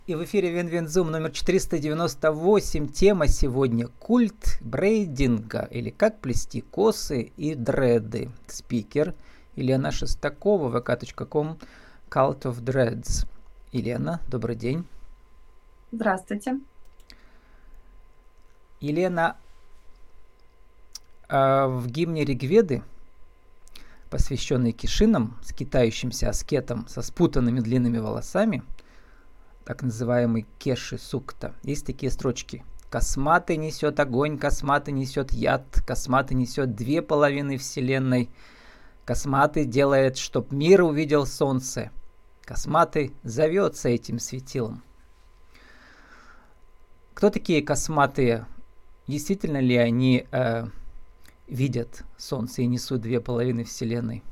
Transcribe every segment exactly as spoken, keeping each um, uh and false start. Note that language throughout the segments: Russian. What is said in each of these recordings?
И в эфире Винвинзум номер четыреста девяносто восемь. Тема сегодня — культ брейдинга, или как плести косы и дреды. Спикер Елена Шестакова, вэ ка точка ком, Cult of Dreads. Елена, добрый день. Здравствуйте. Елена, в гимне Ригведы, посвященный кишинам, скитающимся аскетам со спутанными длинными волосами, так называемый Кеши Сукта, есть такие строчки. Косматый несет огонь, косматый несет яд, косматый несет две половины вселенной, косматый делает, чтоб мир увидел солнце, косматый зовется этим светилом. Кто такие косматые? Действительно ли они э, видят солнце и несут две половины вселенной?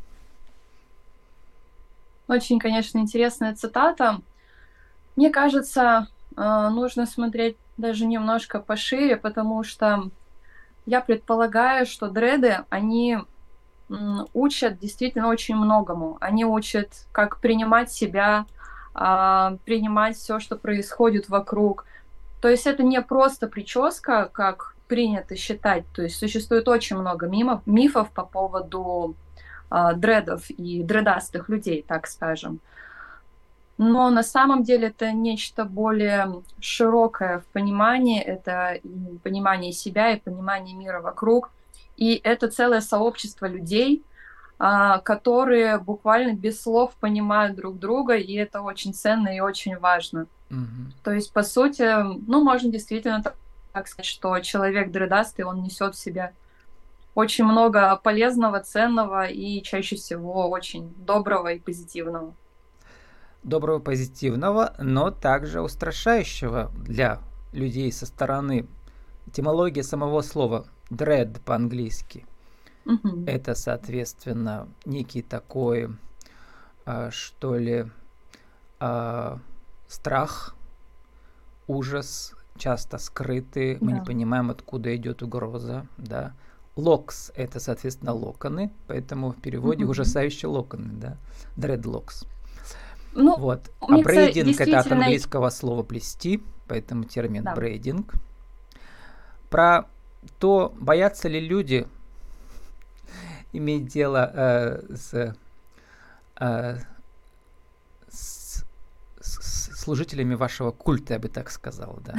Очень, конечно, интересная цитата. Мне кажется, нужно смотреть даже немножко пошире, потому что я предполагаю, что дреды, они учат действительно очень многому. Они учат, как принимать себя, принимать все, что происходит вокруг. То есть это не просто прическа, как принято считать. То есть существует очень много мимов, мифов по поводу дредов и дредастых людей, так скажем. Но на самом деле это нечто более широкое в понимании, это и понимание себя, и понимание мира вокруг. И это целое сообщество людей, которые буквально без слов понимают друг друга, и это очень ценно и очень важно. Mm-hmm. То есть, по сути, ну, можно действительно так сказать, что человек дредастый, он несет в себе очень много полезного, ценного и чаще всего очень доброго и позитивного. Доброго, позитивного, но также устрашающего для людей со стороны. Этимология самого слова dread по-английски Mm-hmm. это, соответственно, некий такой, а, что ли, а, страх, ужас, часто скрытый, мы Да. не понимаем, откуда идет угроза, да. Локс — это, соответственно, локоны, поэтому в переводе Mm-hmm. ужасающие локоны, да, dreadlocks. Ну, вот. А мне брейдинг действительно... это от английского слова плести, поэтому термин да. брейдинг. Про то, боятся ли люди иметь дело э, с, э, с, с служителями вашего культа, я бы так сказал, да.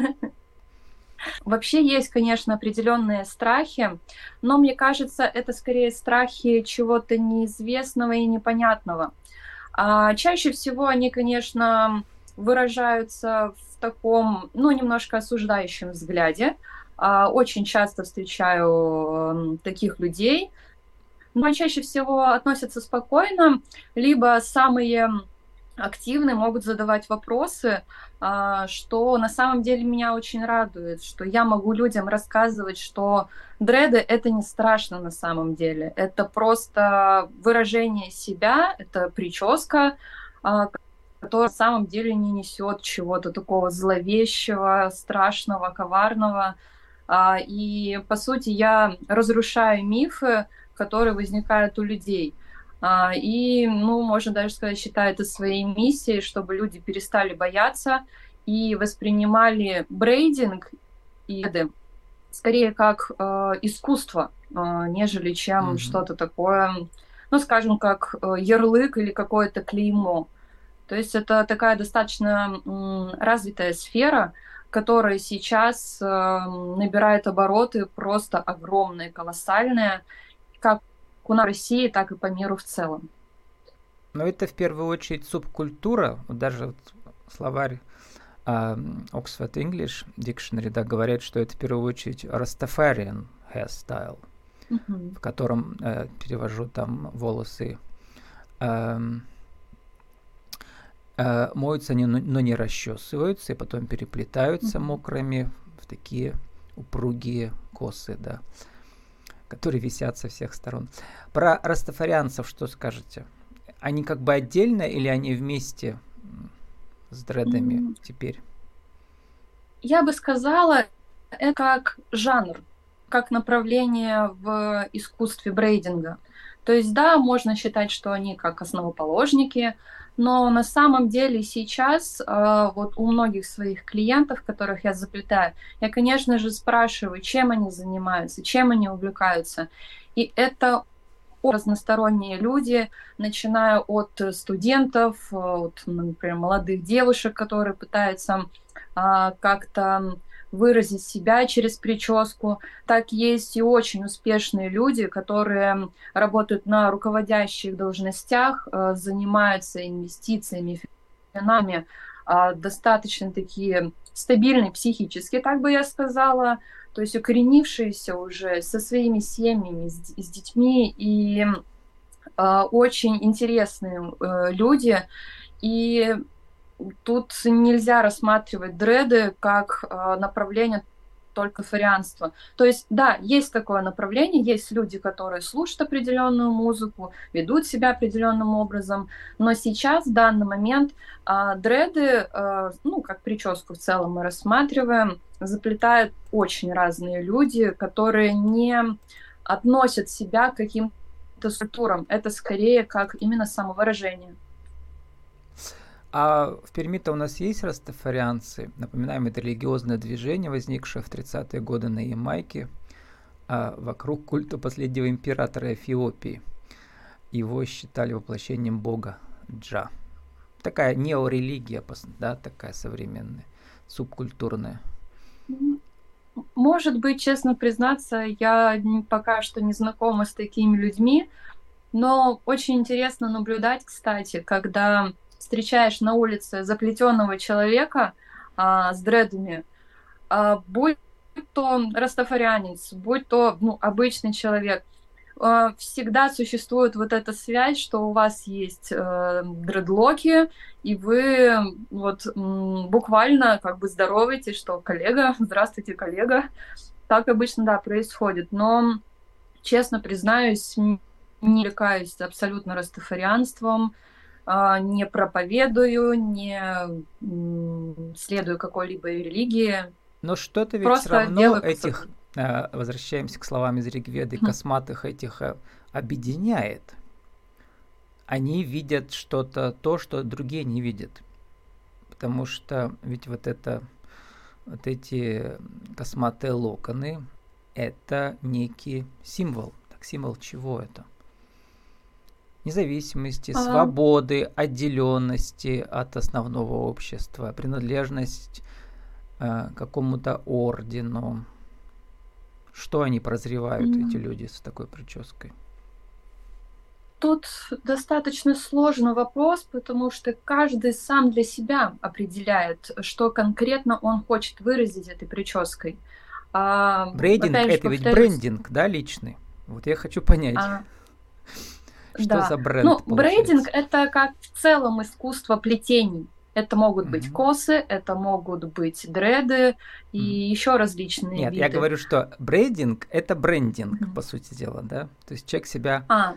Вообще есть, конечно, определенные страхи, но мне кажется, это скорее страхи чего-то неизвестного и непонятного. А чаще всего они, конечно, выражаются в таком, ну, немножко осуждающем взгляде. А, очень часто встречаю таких людей, но чаще всего относятся спокойно, либо самые активные могут задавать вопросы, что на самом деле меня очень радует, что я могу людям рассказывать, что дреды — это не страшно на самом деле, это просто выражение себя, это прическа, которая на самом деле не несет чего-то такого зловещего, страшного, коварного. И, по сути, я разрушаю мифы, которые возникают у людей. И, ну, можно даже сказать, считаю это своей миссией, чтобы люди перестали бояться и воспринимали брейдинг и скорее как э, искусство, э, нежели чем mm-hmm. что-то такое, ну, скажем, как э, ярлык или какое-то клеймо. То есть это такая достаточно м, развитая сфера, которая сейчас э, набирает обороты просто огромные, колоссальные, как у нас в России, так и по миру в целом. Но это в первую очередь субкультура, даже вот словарь uh, Oxford English Dictionary, да, говорят, что это в первую очередь Rastafarian hairstyle, mm-hmm. в котором, э, перевожу, там волосы э, э, моются, они, но не расчесываются, и потом переплетаются mm-hmm. мокрыми в такие упругие косы, да, которые висят со всех сторон. Про растафарианцев что скажете? Они как бы отдельно или они вместе с дредами mm. теперь? Я бы сказала, это как жанр, как направление в искусстве брейдинга. То есть, да, можно считать, что они как основоположники, Но на самом деле сейчас э, вот у многих своих клиентов, которых я заплетаю, я, конечно же, спрашиваю, чем они занимаются, чем они увлекаются. И это разносторонние люди, начиная от студентов, от, например, молодых девушек, которые пытаются а, как-то выразить себя через прическу, так есть и очень успешные люди, которые работают на руководящих должностях, а, занимаются инвестициями, финансами, а, достаточно такие стабильные психически, так бы я сказала, то есть укоренившиеся уже со своими семьями, с, с детьми, и э, очень интересные э, люди. И тут нельзя рассматривать дреды как э, направление только фарианства. То есть, да, есть такое направление, есть люди, которые слушают определенную музыку, ведут себя определенным образом, но сейчас, в данный момент, э, дреды, э, ну, как прическу в целом мы рассматриваем, заплетают очень разные люди, которые не относят себя к каким-то структурам. Это скорее как именно самовыражение. А в Перми-то у нас есть растафарианцы. Напоминаем, это религиозное движение, возникшее в тридцатые годы на Ямайке а, вокруг культа последнего императора Эфиопии. Его считали воплощением бога Джа. Такая неорелигия, да, такая современная, субкультурная. Может быть, честно признаться, я пока что не знакома с такими людьми, но очень интересно наблюдать, кстати, когда встречаешь на улице заплетенного человека а, с дредами, а, будь то растафарианец, будь то ну, обычный человек, а, всегда существует вот эта связь, что у вас есть э, дредлоки, и вы вот м, буквально как бы здороваетесь, что коллега, здравствуйте, коллега. Так обычно, да, происходит. Но, честно признаюсь, не увлекаюсь абсолютно растафарианством, не проповедую, не следую какой-либо религии. Но что-то ведь все равно этих, возвращаемся к словам из Ригведы, косматых этих объединяет. Они видят что-то, то, что другие не видят. Потому что ведь вот это, вот эти косматые локоны, это некий символ. Так, символ чего это? Независимости, а... свободы, отделенности от основного общества, принадлежность э, какому-то ордену. Что они прозревают, mm. эти люди с такой прической? Тут достаточно сложный вопрос, потому что каждый сам для себя определяет, что конкретно он хочет выразить этой прической. А, брендинг — это повторюсь... ведь брендинг, да, личный? Вот я хочу понять. А... Что да. за бренд? Ну, получается? Брейдинг — это как в целом искусство плетений. Это могут mm-hmm. быть косы, это могут быть дреды и mm-hmm. еще различные Нет, виды. я говорю, что брейдинг — это брендинг, mm-hmm. по сути дела, да? То есть человек себя а.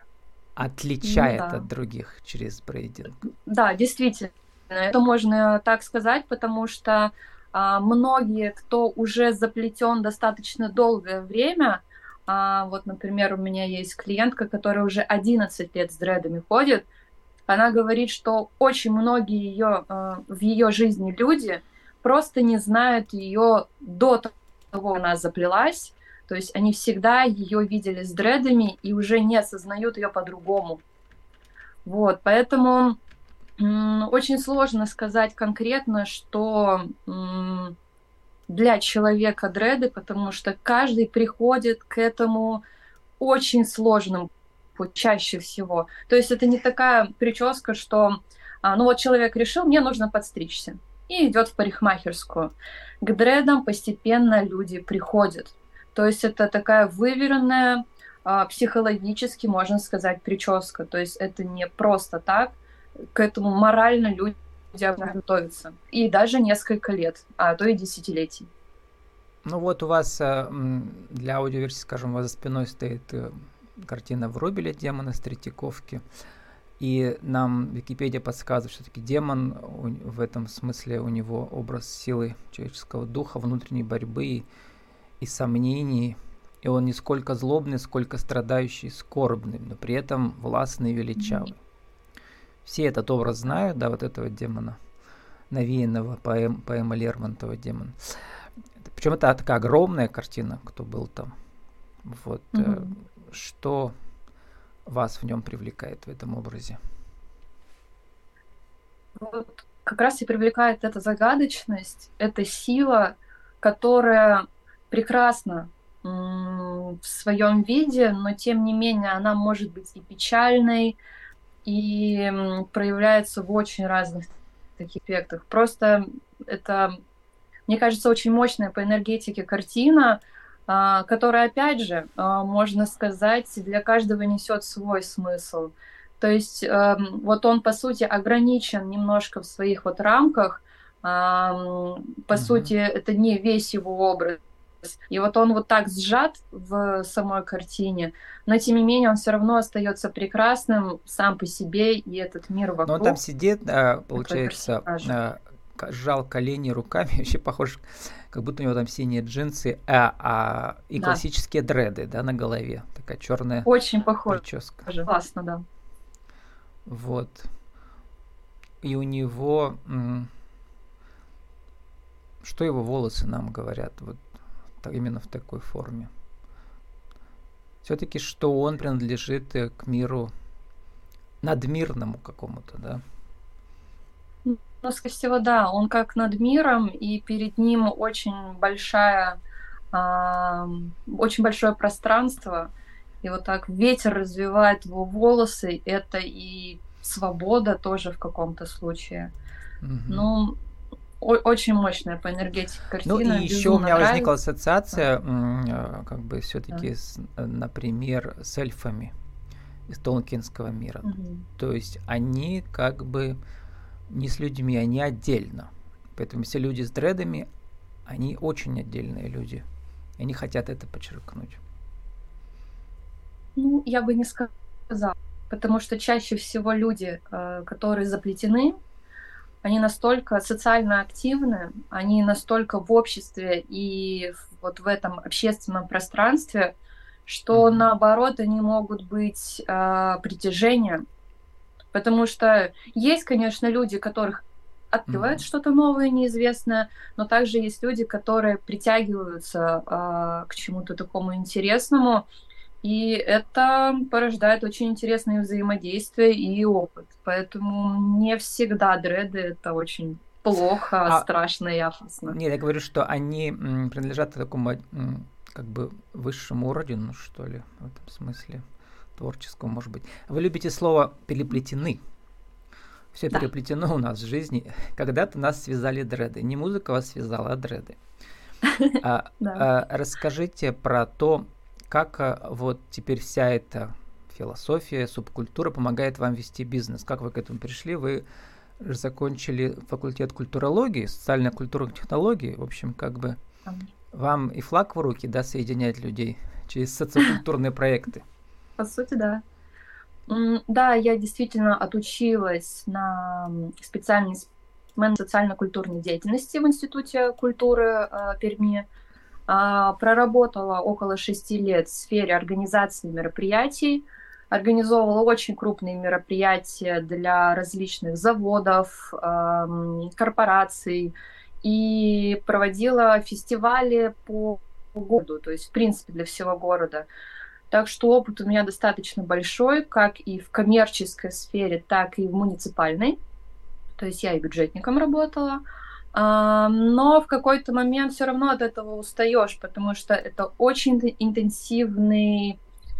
отличает ну, да. от других через брейдинг. Да, действительно, это можно так сказать, потому что а, многие, кто уже заплетен достаточно долгое время, А, вот, например, у меня есть клиентка, которая уже одиннадцать лет с дредами ходит. Она говорит, что очень многие ее, э, в ее жизни люди просто не знают ее до того, как она заплелась. То есть они всегда ее видели с дредами и уже не осознают ее по-другому. Вот, поэтому м- очень сложно сказать конкретно, что... М- для человека дреды, потому что каждый приходит к этому очень сложным чаще всего. То есть это не такая прическа, что ну вот человек решил, мне нужно подстричься, и идет в парикмахерскую. К дредам постепенно люди приходят. То есть это такая выверенная, психологически, можно сказать, прическа. То есть это не просто так, к этому морально люди готовиться. И даже несколько лет, а то и десятилетий. Ну вот у вас для аудиоверсии, скажем, у вас за спиной стоит картина Врубеля «Демона с Третьяковки». И нам Википедия подсказывает, что таки демон в этом смысле у него образ силы человеческого духа, внутренней борьбы и, и сомнений. И он не сколько злобный, сколько страдающий, скорбный, но при этом властный и величавый. все этот образ знают, да, вот этого демона, навеянного поэм, поэма Лермонтова «Демон». Причем это такая огромная картина, кто был там. Вот. Мгм. Что вас в нем привлекает в этом образе? Вот как раз и привлекает эта загадочность, эта сила, которая прекрасна м, в своем виде, но тем не менее она может быть и печальной, и м, проявляется в очень разных таких эффектах. Просто это, мне кажется, очень мощная по энергетике картина, а, которая, опять же, а, можно сказать, для каждого несет свой смысл. То есть эм, вот он, по сути, ограничен немножко в своих вот рамках. Ам, По Мгм. сути, это не весь его образ. И вот он вот так сжат в самой картине, но тем не менее он все равно остается прекрасным сам по себе, и этот мир Но он там вокруг сидит, а, этого получается, персонажа. а, ка- сжал колени руками, вообще похож, как будто у него там синие джинсы, а, а, и Да, классические дреды, да, на голове. Такая черная очень похоже. прическа. Классно, да. Вот. И у него, м, что его волосы нам говорят, вот та- именно в такой форме. Все-таки, что он принадлежит э, к миру надмирному какому-то, да? Ну, скорее всего, да, он как над миром, и перед ним очень большая, ам, очень большое пространство, и вот так ветер развивает его волосы, это и свобода тоже в каком-то случае. Мгм. Ну, о- очень мощная по энергетике Ну и картина, еще у безумно меня возникла нравится. ассоциация, м, э, как бы Да. все-таки, с, э, например, с эльфами из Толкинского мира. Мгм. То есть они как бы не с людьми, они отдельно. Поэтому все люди с дредами, они очень отдельные люди. И они хотят это подчеркнуть. Ну, я бы не сказала, потому что чаще всего люди, э, которые заплетены, они настолько социально активны, они настолько в обществе и в- вот в этом общественном пространстве, что Мгм. наоборот они могут быть а, притяжением. Потому что есть, конечно, люди, которых открывает Мгм. что-то новое, неизвестное, но также есть люди, которые притягиваются а, к чему-то такому интересному, и это порождает очень интересные взаимодействия и опыт. Поэтому не всегда дреды — это очень плохо, А страшно и опасно. нет, я говорю, что они м, принадлежат такому м, как бы высшему ордену, что ли, в этом смысле творческому, может быть. Вы любите слово «переплетены». Все Да, переплетено у нас в жизни. Когда-то нас связали дреды. Не музыка вас связала, а дреды. А, да. а, расскажите про то, как а, вот теперь вся эта философия, субкультура помогает вам вести бизнес. Как вы к этому пришли? Вы же закончили факультет культурологии, социально-культурных технологий. В общем, как бы Ам, вам и флаг в руки, да, соединять людей через социокультурные проекты. По сути, да. М, Да, я действительно отучилась на м, специальность менеджер социально-культурной деятельности в Институте культуры э, Перми. А, Проработала около шести лет в сфере организации мероприятий, организовывала очень крупные мероприятия для различных заводов, ам, корпораций и проводила фестивали по городу, то есть, в принципе, для всего города. Так что опыт у меня достаточно большой, как и в коммерческой сфере, так и в муниципальной. То есть я и бюджетником работала. А, Но в какой-то момент все равно от этого устаешь, потому что это очень ин- интенсивный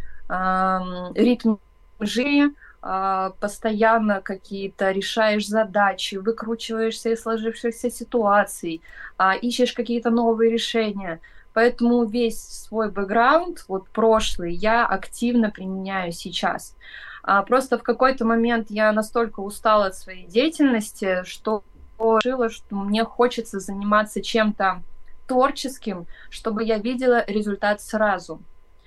ам, ритм жизни, а, постоянно какие-то решаешь задачи, выкручиваешься из сложившихся ситуаций, а, ищешь какие-то новые решения. Поэтому весь свой бэкграунд, вот прошлый, я активно применяю сейчас. А, Просто в какой-то момент я настолько устала от своей деятельности, что решила, что мне хочется заниматься чем-то творческим, чтобы я видела результат сразу.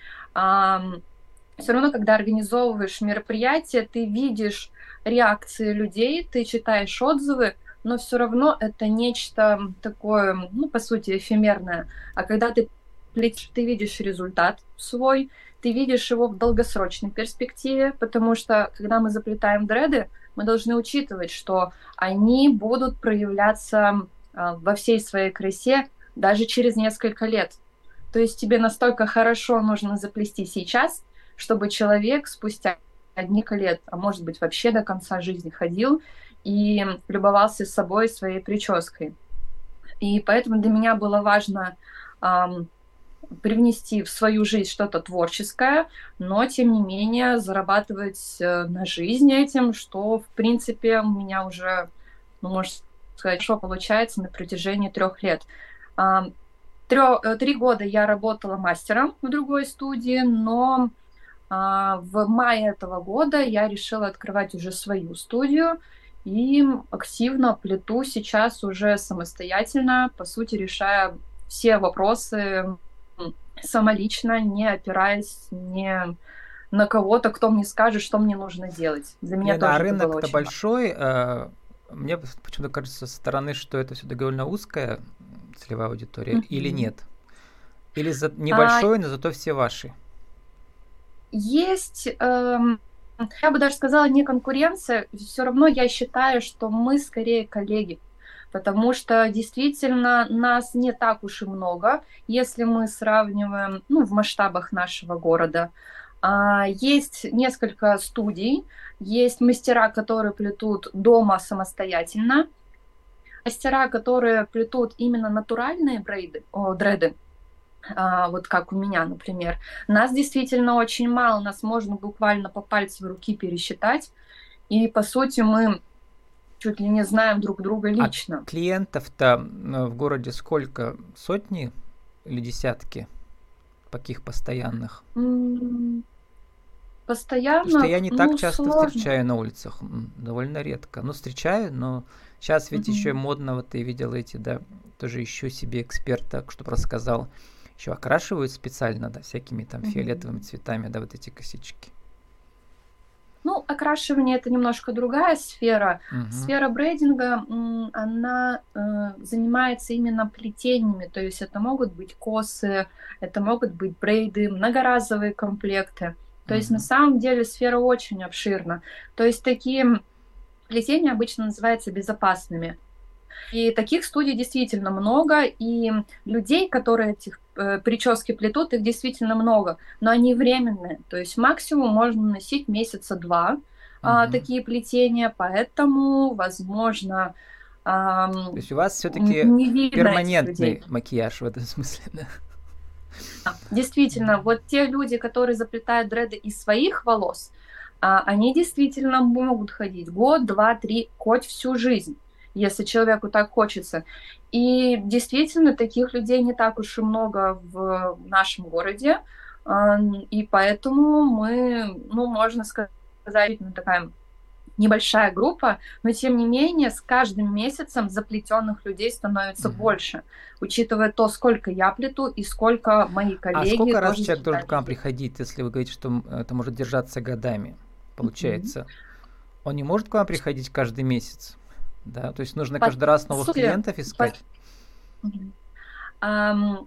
Все равно, когда организовываешь мероприятие, ты видишь реакции людей, ты читаешь отзывы, но все равно это нечто такое, ну, по сути, эфемерное. А когда ты плетишь, ты видишь результат свой, ты видишь его в долгосрочной перспективе, потому что когда мы заплетаем дреды, мы должны учитывать, что они будут проявляться а, во всей своей красе даже через несколько лет. То есть тебе настолько хорошо нужно заплести сейчас, чтобы человек спустя несколько лет, а может быть вообще до конца жизни ходил и любовался собой, своей прической. И поэтому для меня было важно ам, привнести в свою жизнь что-то творческое, но тем не менее зарабатывать э, на жизнь этим, что в принципе у меня уже, ну, можно сказать, хорошо получается на протяжении трех лет. Ам, трё- э, Три года я работала мастером в другой студии, но а, в мае этого года я решила открывать уже свою студию и активно плету сейчас уже самостоятельно, по сути, решая все вопросы м, самолично, не опираясь ни на кого-то, кто мне скажет, что мне нужно делать. Для меня Лена, а тоже это было рынок-то очень важно. большой. э, Мне почему-то кажется со стороны, что это все-таки довольно узкая целевая аудитория, или Мгм. нет? Или за- А, небольшой, но зато все ваши? Есть, эм, я бы даже сказала, не конкуренция, все равно я считаю, что мы скорее коллеги, потому что действительно нас не так уж и много, если мы сравниваем, ну, в масштабах нашего города. А, Есть несколько студий, есть мастера, которые плетут дома самостоятельно, мастера, которые плетут именно натуральные брейды, о, дреды, а, вот как у меня, например. Нас действительно очень мало, нас можно буквально по пальцу руки пересчитать, и, по сути, мы чуть ли не знаем друг друга А лично. клиентов-то э, в городе сколько? Сотни или десятки? Таких постоянных? М, Потому что Постоянно, я не так ну, часто сложно. встречаю на улицах, м, довольно редко. Ну, встречаю, но сейчас ведь еще Мгм. модно, вот ты видела эти, да, тоже ищу себе эксперта, чтобы рассказал. Еще окрашивают специально, да, всякими там фиолетовыми Мгм. цветами, да, вот эти косички. Ну, окрашивание это немножко другая сфера. Мгм. Сфера брейдинга, м, она э, занимается именно плетениями, то есть это могут быть косы, это могут быть брейды, многоразовые комплекты. То есть на Мгм. самом деле сфера очень обширна. То есть такие плетения обычно называются безопасными. И таких студий действительно много, и людей, которые этих э, прически плетут, их действительно много, но они временные, то есть максимум можно носить месяца два а, Мгм. такие плетения, поэтому, возможно, То ам, есть у вас н- все-таки не видно этих людей. перманентный макияж в этом смысле, да? Действительно, вот те люди, которые заплетают дреды из своих волос, а, они действительно могут ходить год, два, три, хоть всю жизнь, если человеку так хочется. И действительно, таких людей не так уж и много в нашем городе, а, и поэтому мы, ну, можно сказать, ну, такая небольшая группа, но тем не менее с каждым месяцем заплетенных людей становится Мгм. больше, учитывая то, сколько я плету и сколько мои А коллеги сколько раз тоже человек должен заплетают к вам людей. приходить, если вы говорите, что м, это может держаться годами? Мгм. Получается, он не может к вам приходить каждый месяц, да? То есть нужно По каждый раз новых сути, клиентов по- искать? Мгм. Ам,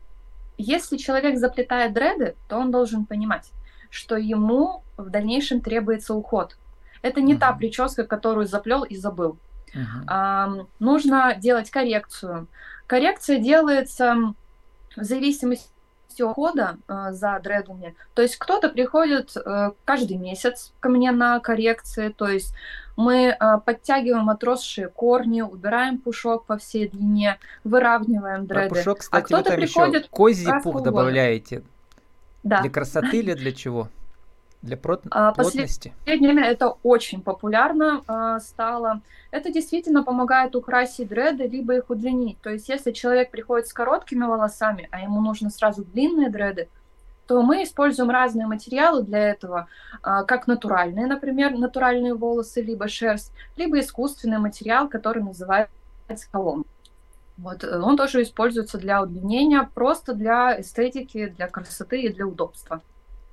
если человек заплетает дреды, то он должен понимать, что ему в дальнейшем требуется уход. Это не та Мгм. прическа, которую заплел и забыл. Мгм. Ам, нужно делать коррекцию. Коррекция делается в зависимости от ухода э, за дредами. То есть кто-то приходит э, каждый месяц ко мне на коррекции, то есть мы э, подтягиваем отросшие корни, убираем пушок по всей длине, выравниваем Про дреды, пушок, а кстати, вы кто-то там еще приходит козий раз в пух полгода. добавляете. Для Да. красоты или для чего? Для прот- А, Последнее плотности? время это очень популярно а, стало. Это действительно помогает украсить дреды, либо их удлинить. То есть, если человек приходит с короткими волосами, а ему нужно сразу длинные дреды, то мы используем разные материалы для этого, а, как натуральные, например, натуральные волосы, либо шерсть, либо искусственный материал, который называется колон. Вот, э, он тоже используется для удлинения, просто для эстетики, для красоты и для удобства.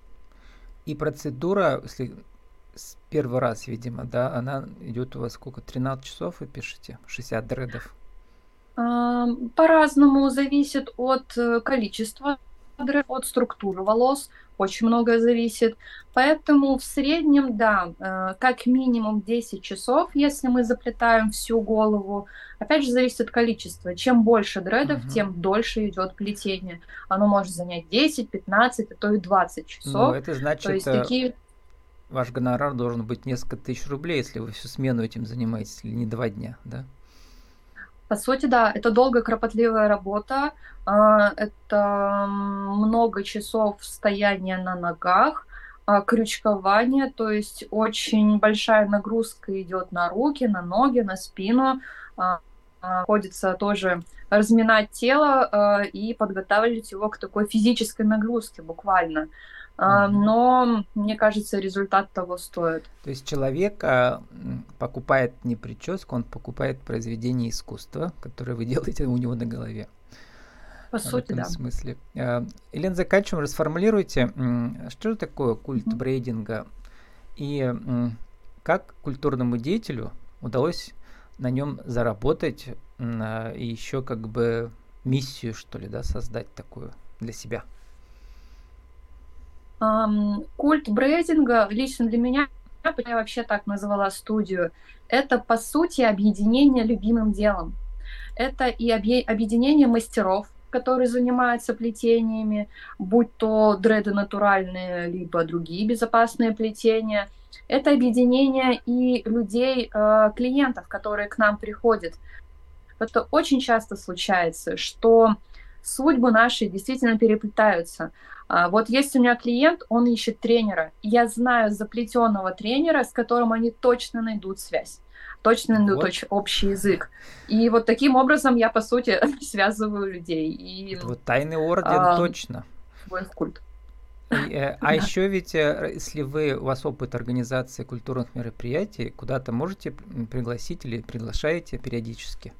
И процедура, если с первый раз, видимо, да, она идет у вас сколько? тринадцать часов вы пишете? шестьдесят дредов? Ам, По-разному зависит от э, количества. от структуры волос, очень многое зависит. Поэтому в среднем, да, э, как минимум десять часов, если мы заплетаем всю голову. Опять же, зависит от количества. Чем больше дредов, Мгм. тем дольше идет плетение. Оно может занять десять, пятнадцать, а то и двадцать Ну, часов. это То значит, есть э, такие. ваш гонорар должен быть несколько тысяч рублей, если вы всю смену этим занимаетесь, или не два дня, да? По сути, да, это долгая, кропотливая работа, а, это много часов стояния на ногах, а, крючкование, то есть очень большая нагрузка идет на руки, на ноги, на спину. А, а, Приходится тоже разминать тело, а, и подготавливать его к такой физической нагрузке буквально. А, Мгм. Но, мне кажется, результат того стоит. То есть человек а, м, покупает не прическу, он покупает произведение искусства, которое вы делаете у него на голове. По В сути, этом да. смысле. А, Елена, заканчиваем, расформулируйте, м, что же такое культ Мгм. брейдинга и м, как культурному деятелю удалось на нем заработать м, а, и еще как бы миссию, что ли, да, создать такую для себя. Ам, культ брейдинга лично для меня, я вообще так назвала студию, это по сути объединение любимым делом. Это и объе- объединение мастеров, которые занимаются плетениями, будь то дреды натуральные, либо другие безопасные плетения. Это объединение и людей, э, клиентов, которые к нам приходят. Это очень часто случается, что судьбы наши действительно переплетаются. А, Вот есть у меня клиент, он ищет тренера. Я знаю заплетенного тренера, с которым они точно найдут связь, точно найдут Вот, оч- общий язык. И вот таким образом я, по сути, связываю людей и это вот тайный орден, а, точно. свой в культ. И, э, а Да. еще ведь, э, если вы, у вас опыт организации культурных мероприятий, куда-то можете м, пригласить или приглашаете периодически?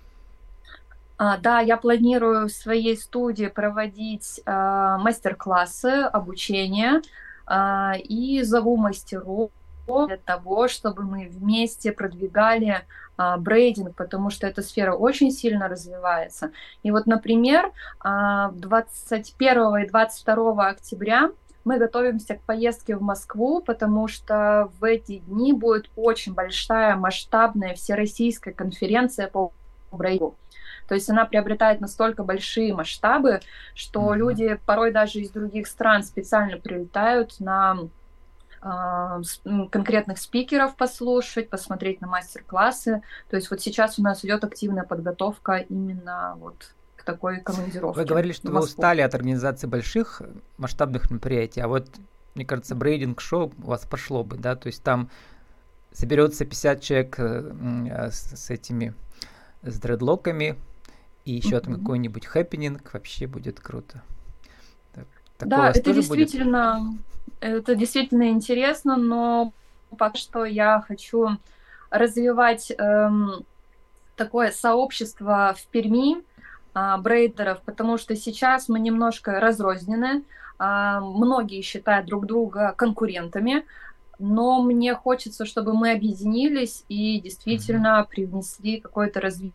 А, Да, я планирую в своей студии проводить а, мастер-классы, обучение, а, и зову мастеров для того, чтобы мы вместе продвигали а, брейдинг, потому что эта сфера очень сильно развивается. И вот, например, а, двадцать первого и двадцать второго октября мы готовимся к поездке в Москву, потому что в эти дни будет очень большая, масштабная всероссийская конференция по брейдингу. То есть она приобретает настолько большие масштабы, что Мгм. люди порой даже из других стран специально прилетают на а, с- м, конкретных спикеров послушать, посмотреть на мастер-классы. То есть вот сейчас у нас идет активная подготовка именно вот к такой Вы командировке говорили, в что вы Москву. устали от организации больших э, масштабных мероприятий, а вот, мне кажется, брейдинг-шоу у вас пошло бы, да, то есть там соберется пятьдесят человек э, м, э, с, с этими, с дредлоками, и еще там Мгм. какой-нибудь хэппининг, вообще будет круто. Так- Такое у Да, вас это тоже будет? действительно, это действительно интересно, но пока что я хочу развивать эм, такое сообщество в Перми а, брейдеров, потому что сейчас мы немножко разрознены. А, многие считают друг друга конкурентами, но мне хочется, чтобы мы объединились и Мгм. действительно привнесли какое-то развитие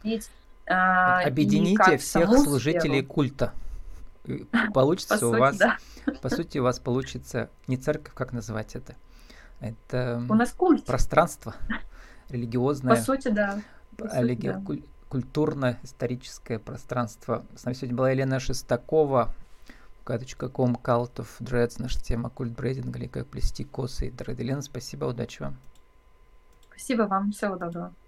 Вот а, и объедините как в всех саму служителей сферу. культа. И По получится у сути, вас, да. по сути, у вас получится не церковь, как называть это? Это У м, нас культ. пространство По религиозное, сути, да. По сути, олиги- да. куль- культурно-историческое пространство. С нами сегодня была Елена Шестакова, карточка точка ком, Cult of Dreads, наша тема культ брейдинга, или как плести косы и дреды. Елена, спасибо, удачи вам. Спасибо вам. Всего доброго.